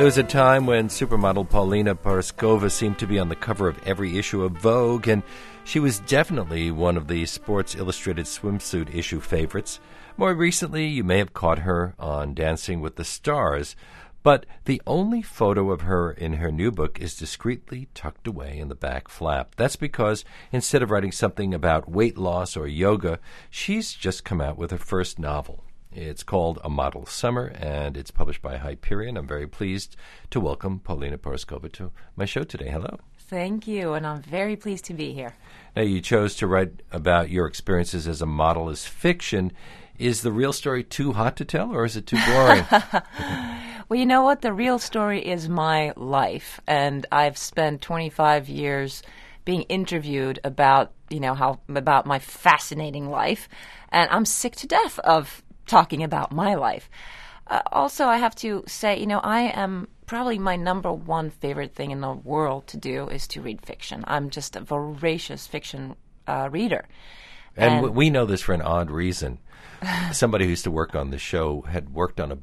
There was a time when supermodel Paulina Porizkova seemed to be on the cover of every issue of Vogue, and she was definitely one of the Sports Illustrated swimsuit issue favorites. More recently, you may have caught her on Dancing with the Stars, but the only photo of her in her new book is discreetly tucked away in the back flap. That's because instead of writing something about weight loss or yoga, she's just come out with her first novel. It's called A Model Summer, and it's published by Hyperion. I'm very pleased to welcome Paulina Porizkova to my show today. Hello. Thank you, and I'm very pleased to be here. Now, you chose to write about your experiences as a model as fiction. Is the real story too hot to tell, or is it too boring? Well, you know what? The real story is my life, and I've spent 25 years being interviewed about, about my fascinating life, and I'm sick to death of talking about my life. Also, I have to say, I am probably my number one favorite thing in the world to do is to read fiction. I'm just a voracious fiction reader. And we know this for an odd reason. Somebody who used to work on the show had worked on in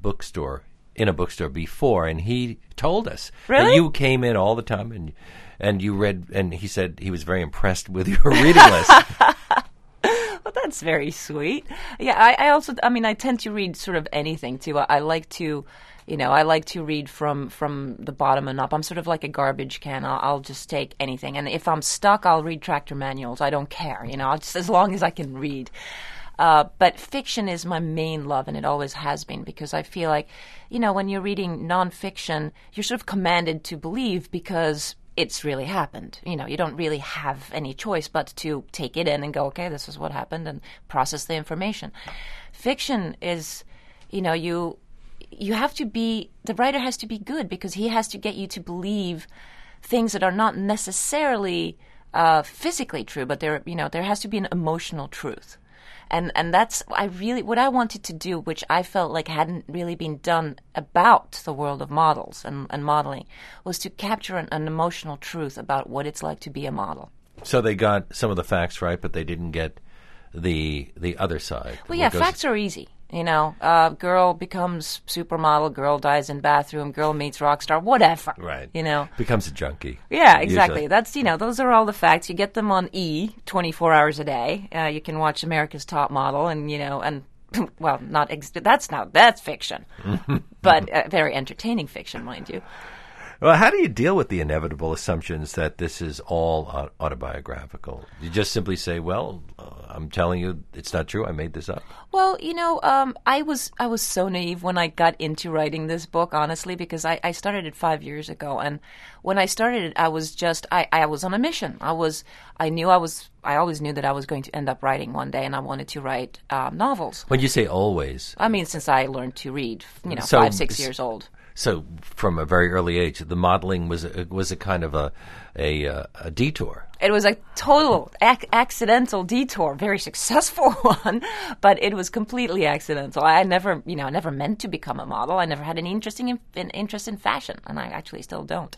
a bookstore before, and he told us that you came in all the time and you read, and he said he was very impressed with your reading list. Well, that's very sweet. Yeah, I tend to read sort of anything too. I like to read from the bottom and up. I'm sort of like a garbage can. I'll just take anything. And if I'm stuck, I'll read tractor manuals. I don't care, just as long as I can read. But fiction is my main love, and it always has been, because I feel like, when you're reading nonfiction, you're sort of commanded to believe because it's really happened. You don't really have any choice but to take it in and go, okay, this is what happened, and process the information. Fiction is, you have to be, the writer has to be good, because he has to get you to believe things that are not necessarily physically true, but there has to be an emotional truth. And that's what I wanted to do, which I felt like hadn't really been done about the world of models and modeling, was to capture an emotional truth about what it's like to be a model. So they got some of the facts right, but they didn't get the other side. Well, yeah, facts are easy. Girl becomes supermodel, girl dies in bathroom, girl meets rock star, whatever. Right. Becomes a junkie. Yeah, exactly. Usually. That's, those are all the facts. You get them on 24 hours a day. You can watch America's Top Model and well, that's fiction. But very entertaining fiction, mind you. Well, how do you deal with the inevitable assumptions that this is all autobiographical? You just simply say, well, I'm telling you it's not true. I made this up. Well, I was so naive when I got into writing this book, honestly, because I started it 5 years ago. And when I started it, I was on a mission. I always knew that I was going to end up writing one day, and I wanted to write novels. When you say always? I mean, since I learned to read, 5-6 years old. So from a very early age, the modeling was a kind of a detour. It was a total accidental detour, very successful one, but it was completely accidental. I never meant to become a model. I never had any interest in fashion, and I actually still don't.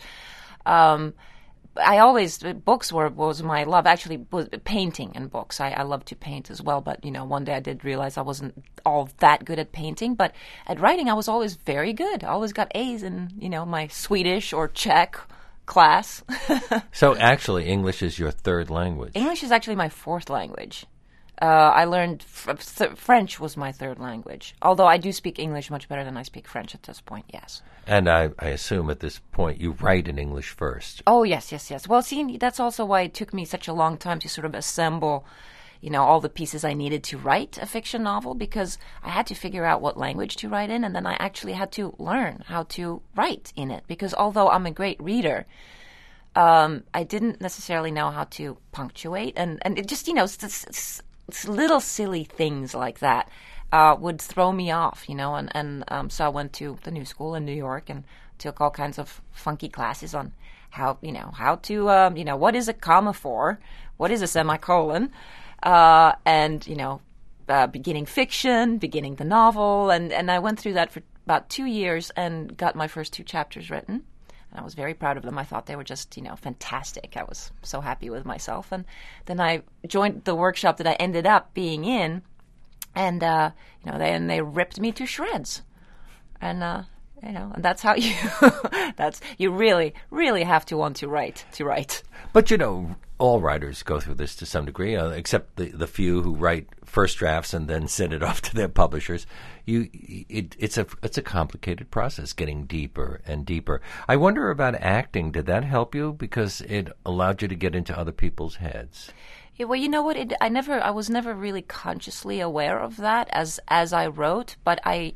Books was my love. Actually, was painting and books. I love to paint as well, but one day I did realize I wasn't all that good at painting. But at writing, I was always very good. I always got A's in my Swedish or Czech class. So actually, English is your third language. English is actually my fourth language. I learned French was my third language, although I do speak English much better than I speak French at this point, yes. And I assume at this point you write in English first. Oh, yes. Well, see, that's also why it took me such a long time to sort of assemble, all the pieces I needed to write a fiction novel, because I had to figure out what language to write in, and then I actually had to learn how to write in it, because although I'm a great reader, I didn't necessarily know how to punctuate, and it just, little silly things like that would throw me off, so I went to the New School in New York and took all kinds of funky classes on how to, what is a comma for, what is a semicolon, and, beginning fiction, beginning the novel, and I went through that for about 2 years and got my first 2 chapters written. And I was very proud of them. I thought they were just, fantastic. I was so happy with myself. And then I joined the workshop that I ended up being in, and they ripped me to shreds. And And that's how you you really, really have to want to write. But all writers go through this to some degree, except the few who write first drafts and then send it off to their publishers. It's a complicated process, getting deeper and deeper. I wonder about acting. Did that help you because it allowed you to get into other people's heads? Yeah, well, you know what? I was never really consciously aware of that as I wrote, but I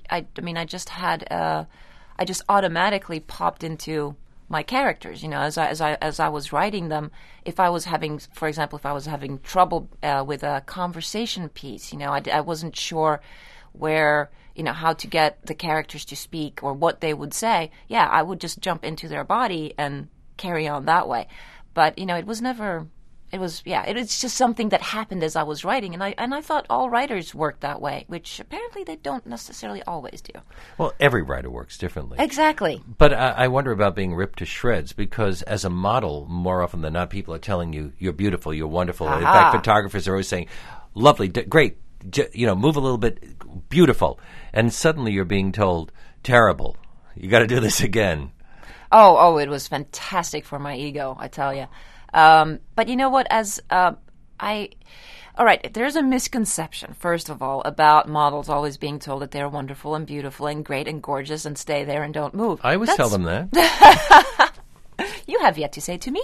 just automatically popped into my characters. As I was writing them, if I was having trouble with a conversation piece, I wasn't sure where, how to get the characters to speak or what they would say. Yeah, I would just jump into their body and carry on that way. But it was never. It was just something that happened as I was writing, and I thought all writers work that way, which apparently they don't necessarily always do. Well, every writer works differently. Exactly. But I wonder about being ripped to shreds, because as a model, more often than not, people are telling you you're beautiful, you're wonderful. Aha. In fact, photographers are always saying, "Lovely, great, move a little bit, beautiful," and suddenly you're being told, "Terrible, you got to do this again." Oh, it was fantastic for my ego, I tell you. But you know what? All right, there's a misconception, first of all, about models always being told that they're wonderful and beautiful and great and gorgeous and stay there and don't move. I always tell them that. You have yet to say to me.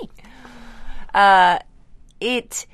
It's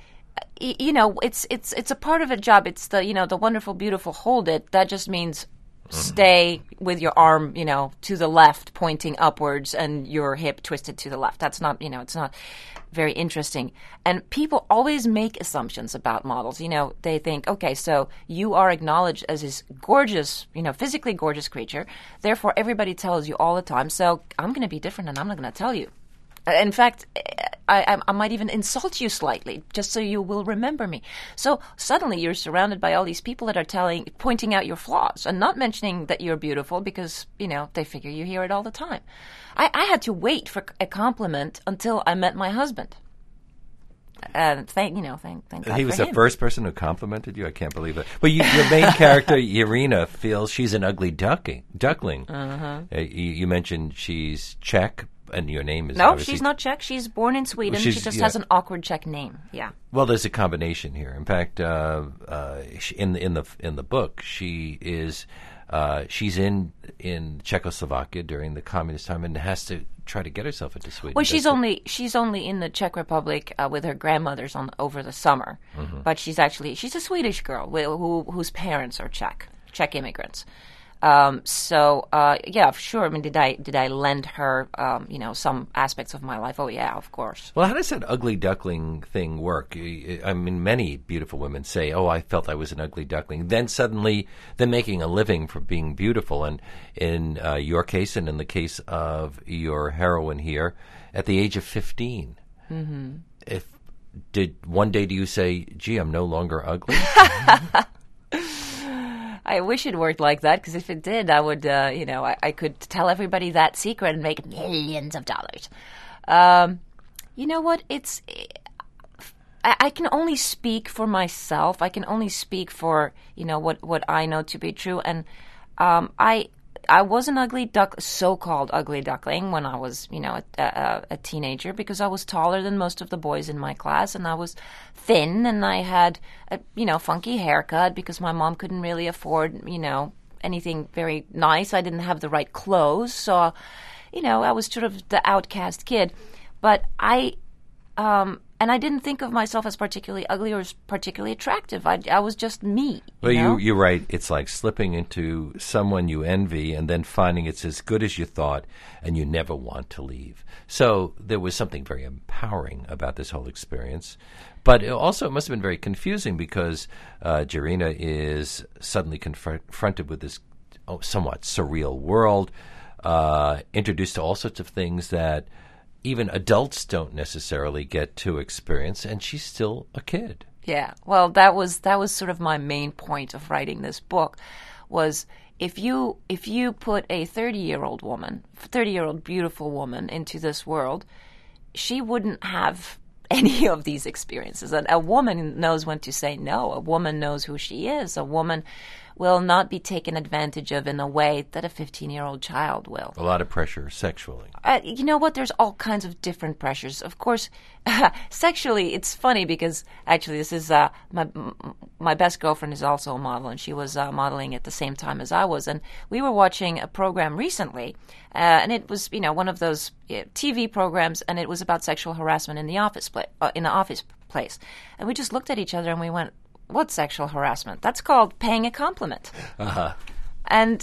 a part of a job. It's the wonderful, beautiful, hold it. That just means stay with your arm, to the left, pointing upwards, and your hip twisted to the left. That's not, it's not very interesting. And people always make assumptions about models. They think, okay, so you are acknowledged as this gorgeous, physically gorgeous creature. Therefore, everybody tells you all the time. So I'm going to be different, and I'm not going to tell you. In fact, I might even insult you slightly, just so you will remember me. So suddenly you're surrounded by all these people that are pointing out your flaws and not mentioning that you're beautiful because, they figure you hear it all the time. I had to wait for a compliment until I met my husband. Thank God He was for the him. first person who complimented you? I can't believe it. But your main character, Irina, feels she's an ugly duckling. Uh-huh. You mentioned she's Czech. And your name is No, obviously... she's not Czech. She's born in Sweden. She just has an awkward Czech name. Yeah. Well, there's a combination here. In fact, in the book, she's in Czechoslovakia during the communist time and has to try to get herself into Sweden. Well, she's only in the Czech Republic with her grandmothers over the summer, but she's a Swedish girl whose parents are Czech immigrants. Yeah, sure. I mean, did I lend her, some aspects of my life? Oh, yeah, of course. Well, how does that ugly duckling thing work? I mean, many beautiful women say, "Oh, I felt I was an ugly duckling." Then suddenly, they're making a living from being beautiful. And in your case, and in the case of your heroine here, at the age of 15, one day do you say, "Gee, I'm no longer ugly"? I wish it worked like that, because if it did, I would, I could tell everybody that secret and make millions of dollars. You know what? I can only speak for myself. I can only speak for, what I know to be true. And I was an so-called ugly duckling when I was, a teenager, because I was taller than most of the boys in my class, and I was thin, and I had a, funky haircut because my mom couldn't really afford, anything very nice. I didn't have the right clothes, so, I was sort of the outcast kid. But and I didn't think of myself as particularly ugly or as particularly attractive. I was just me. Well, you're right. It's like slipping into someone you envy and then finding it's as good as you thought and you never want to leave. So there was something very empowering about this whole experience. But it must have been very confusing because Jirina is suddenly confronted with this somewhat surreal world, introduced to all sorts of things that even adults don't necessarily get to experience, and she's still a kid. Yeah, well, that was sort of my main point of writing this book, was if you put a 30-year-old beautiful woman into this world, she wouldn't have any of these experiences. And a woman knows when to say no. A woman knows who she is. A woman will not be taken advantage of in a way that a 15-year-old child will. A lot of pressure sexually. You know what? There's all kinds of different pressures. Of course, sexually, it's funny because actually this is my best girlfriend is also a model, and she was modeling at the same time as I was. And we were watching a program recently, and it was one of those TV programs, and it was about sexual harassment in the office place. And we just looked at each other and we went, "What's sexual harassment? That's called paying a compliment." Uh-huh. And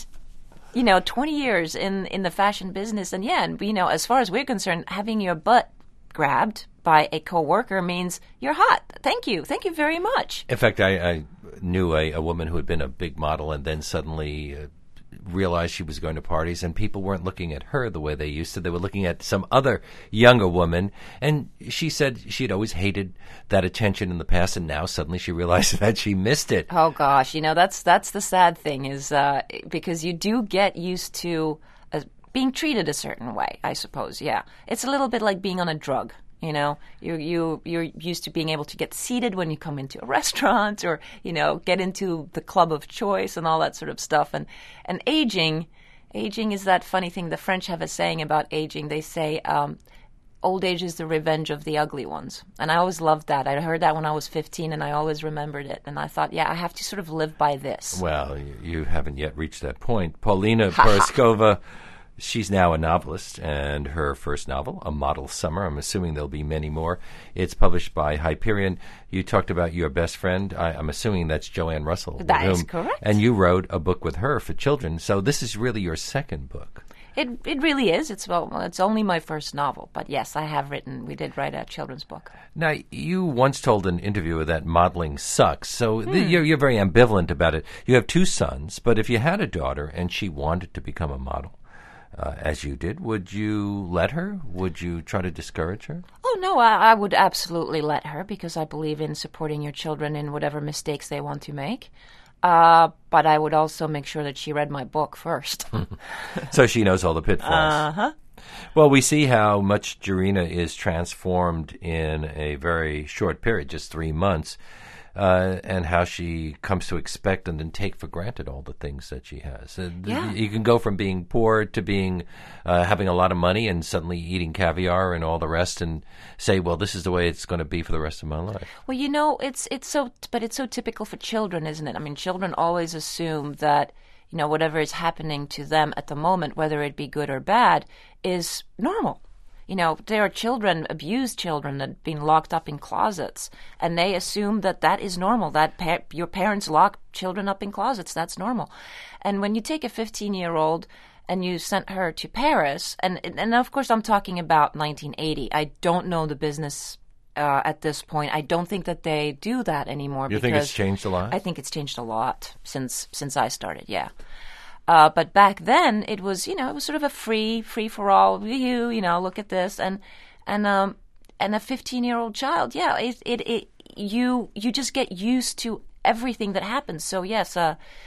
20 years in the fashion business, and as far as we're concerned, having your butt grabbed by a coworker means you're hot. Thank you very much. In fact, I knew a woman who had been a big model and then suddenly realized she was going to parties, and people weren't looking at her the way they used to. They were looking at some other younger woman, and she said she'd always hated that attention in the past, and now suddenly she realized that she missed it. Oh gosh, that's the sad thing is because you do get used to being treated a certain way, I suppose. Yeah, it's a little bit like being on a drug. You're used to being able to get seated when you come into a restaurant, or get into the club of choice and all that sort of stuff. And aging is that funny thing. The French have a saying about aging. They say old age is the revenge of the ugly ones. And I always loved that. I heard that when I was 15, and I always remembered it. And I thought, I have to sort of live by this. Well, you haven't yet reached that point. Paulina Porizkova. She's now a novelist, and her first novel, A Model Summer, I'm assuming there'll be many more. It's published by Hyperion. You talked about your best friend. I'm assuming that's Joanne Russell. That is correct. And you wrote a book with her for children. So this is really your second book. It really is. It's only my first novel. But yes, we did write a children's book. Now, you once told an interviewer that modeling sucks. So you're very ambivalent about it. You have two sons, but if you had a daughter and she wanted to become a model, as you did, would you let her? Would you try to discourage her? Oh, no, I would absolutely let her, because I believe in supporting your children in whatever mistakes they want to make. But I would also make sure that she read my book first. So she knows all the pitfalls. Uh-huh. Well, we see how much Jarina is transformed in a very short period, just 3 months. And how she comes to expect and then take for granted all the things that she has. You can go from being poor to being having a lot of money and suddenly eating caviar and all the rest, and say, well, this is the way it's going to be for the rest of my life. Well, it's so typical for children, isn't it? I mean, children always assume that whatever is happening to them at the moment, whether it be good or bad, is normal. There are children, abused children, that have been locked up in closets, and they assume that is normal, that your parents lock children up in closets, that's normal. And when you take a 15-year-old and you sent her to Paris, and of course I'm talking about 1980. I don't know the business at this point. I don't think that they do that anymore. You think it's changed a lot? I think it's changed a lot since I started, yeah. But back then it was, it was sort of a free for all. Look at this, and a 15-year-old child, you just get used to everything that happens. So yes,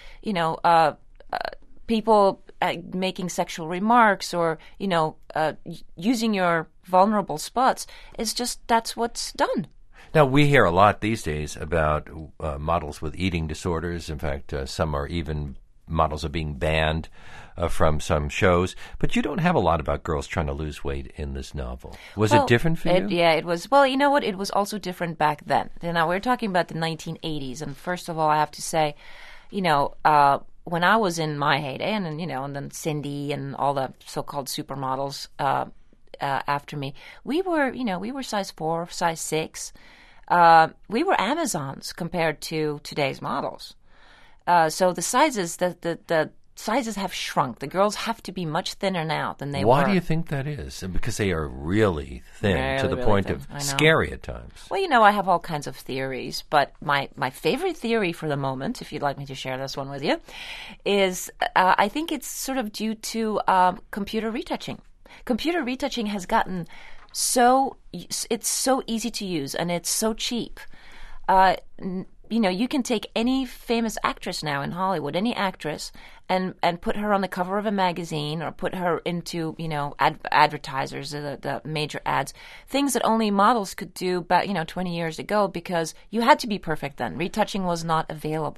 people making sexual remarks or using your vulnerable spots is just that's what's done. Now, we hear a lot these days about models with eating disorders. In fact, some are even. Models are being banned from some shows, but you don't have a lot about girls trying to lose weight in this novel. Was it different for you? Yeah, it was. Well, you know what? It was also different back then. Now, we're talking about the 1980s, and first of all, I have to say, when I was in my heyday, and then Cindy and all the so-called supermodels after me, we were size 4, size 6. We were Amazons compared to today's models. So the sizes, the sizes have shrunk. The girls have to be much thinner now than they were. Why do you think that is? Because they are really thin, to the point of scary at times. Well, I have all kinds of theories, but my favorite theory for the moment, if you'd like me to share this one with you, is I think it's sort of due to computer retouching. Computer retouching has gotten it's so easy to use, and it's so cheap. You can take any famous actress now in Hollywood, any actress, and put her on the cover of a magazine or put her into, advertisers, the major ads, things that only models could do about, 20 years ago, because you had to be perfect then. Retouching was not available.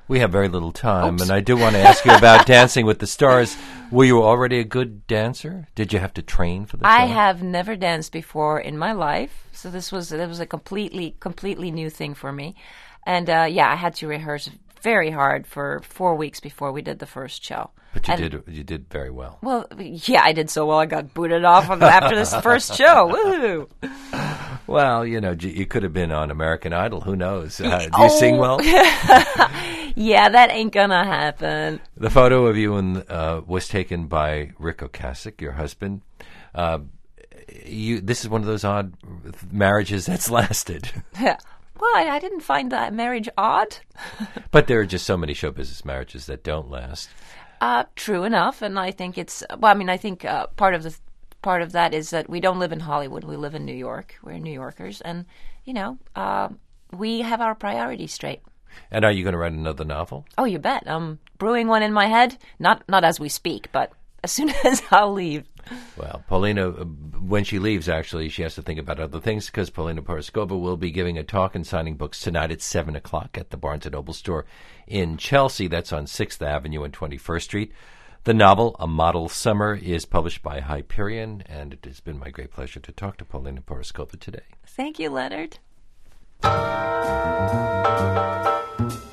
We have very little time, and I do want to ask you about Dancing with the Stars. Were you already a good dancer? Did you have to train for the show? I have never danced before in my life, so it was a completely new thing for me. And I had to rehearse very hard for 4 weeks before we did the first show. But you did very well. Well, yeah, I did so well. I got booted off after this first show. Woohoo! Well, you could have been on American Idol. Who knows? Do you sing well? Yeah, that ain't gonna happen. The photo of you was taken by Rick Ocasek, your husband. This is one of those odd marriages that's lasted. Yeah. Well, I didn't find that marriage odd. But there are just so many show business marriages that don't last. True enough, and I think it's. Well, I mean, I think part of that is that we don't live in Hollywood. We live in New York. We're New Yorkers, and we have our priorities straight. And are you going to write another novel? Oh, you bet. I'm brewing one in my head. Not as we speak, but as soon as I'll leave. Well, Paulina, when she leaves, actually, she has to think about other things because Paulina Porizkova will be giving a talk and signing books tonight at 7 o'clock at the Barnes & Noble store in Chelsea. That's on 6th Avenue and 21st Street. The novel, A Model Summer, is published by Hyperion, and it has been my great pleasure to talk to Paulina Porizkova today. Thank you, Leonard.